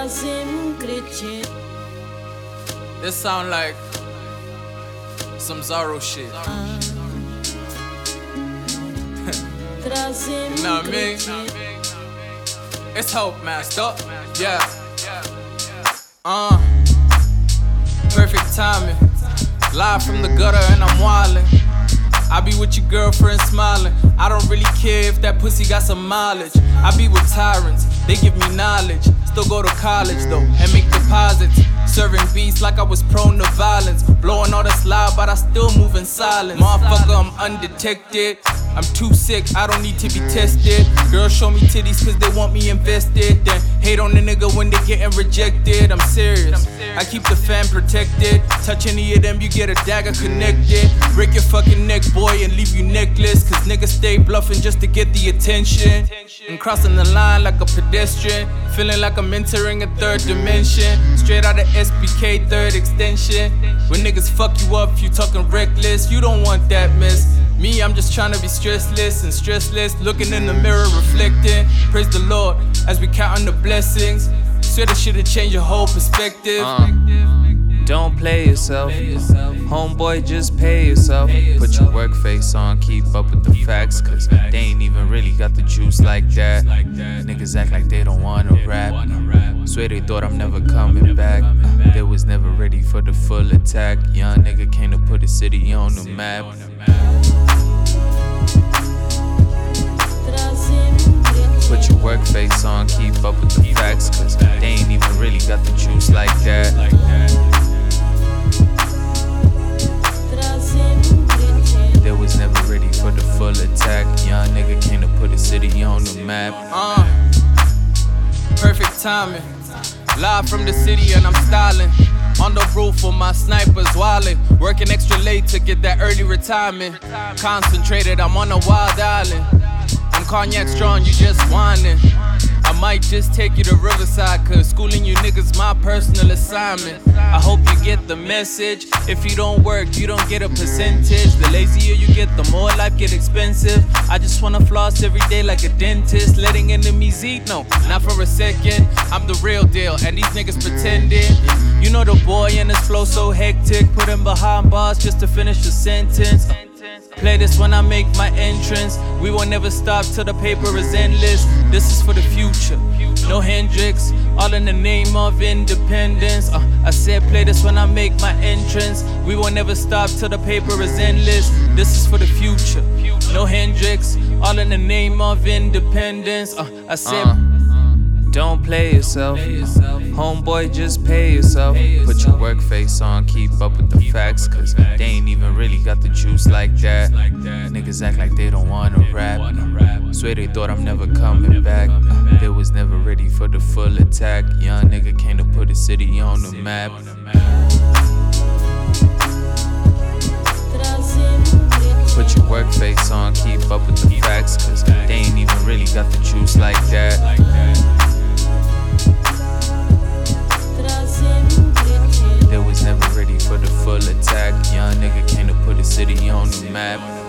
This sound like some Zorro shit. You know what I mean? It's Hope Master. Yeah. Perfect timing. Live from the gutter and I'm wildin'. I be with your girlfriend smiling. I don't really care if that pussy got some mileage. I be with tyrants, they give me knowledge. Still go to college though, and make deposits. Serving beats like I was prone to violence. Blowing all this loud, but I still move in silence. Motherfucker, I'm undetected. I'm too sick, I don't need to be tested. Girls show me titties cause they want me invested. Then hate on the nigga when they getting rejected. I'm serious, I keep the fam protected. Touch any of them, you get a dagger connected. Break your fucking neck, boy, and leave you necklace. Cause niggas stay bluffing just to get the attention. And crossing the line like a pedestrian. Feeling like I'm entering a third dimension. Straight out of SBK, third extension. When niggas fuck you up, you talking reckless. You don't want that mess. Me, I'm just trying to be stressless and stressless. Looking in the mirror, reflecting. Praise the Lord as we counting the blessings. Swear this shit'll change your whole perspective. Don't play yourself, homeboy, just pay yourself. Put your work face on, keep up with the facts. Cause they ain't even really got the juice like that. Niggas act like they don't wanna rap. Swear they thought I'm never coming back. They was never ready for the full attack. Young nigga came to put the city on the map. Put your work face on, keep up with the facts. Cause they ain't even really got the juice like that. They was never ready for the full attack. Young nigga came to put the city on the map. Perfect timing. Live from the city and I'm styling. On the roof for my snipers wildin'. Working extra late to get that early retirement. Concentrated, I'm on a wild island. I'm cognac strong, you just whining. I might just take you to Riverside, cause schooling you niggas my personal assignment. I hope you get the message. If you don't work, you don't get a percentage. The lazier you get, the more life get expensive. I just wanna floss every day like a dentist. Letting enemies eat, no, not for a second. I'm the real deal, and these niggas pretending. You know the boy and his flow so hectic. Put him behind bars just to finish the sentence. Play this when I make my entrance. We will never stop till the paper is endless. This is for the future, no Hendrix. All in the name of independence. I said play this when I make my entrance. We will never stop till the paper is endless. This is for the future, no Hendrix. All in the name of independence. I said don't play yourself, homeboy, just pay yourself. Put your work face on, keep up with the facts. Cause they ain't even really got the juice like that. Niggas act like they don't wanna rap. Swear they thought I'm never coming back. They was never ready for the full attack. Young nigga came to put the city on the map. Put your work face on, keep up with the facts. Cause they ain't even really got the juice like that. They was never ready for the full attack. Young nigga came to put the city on the map.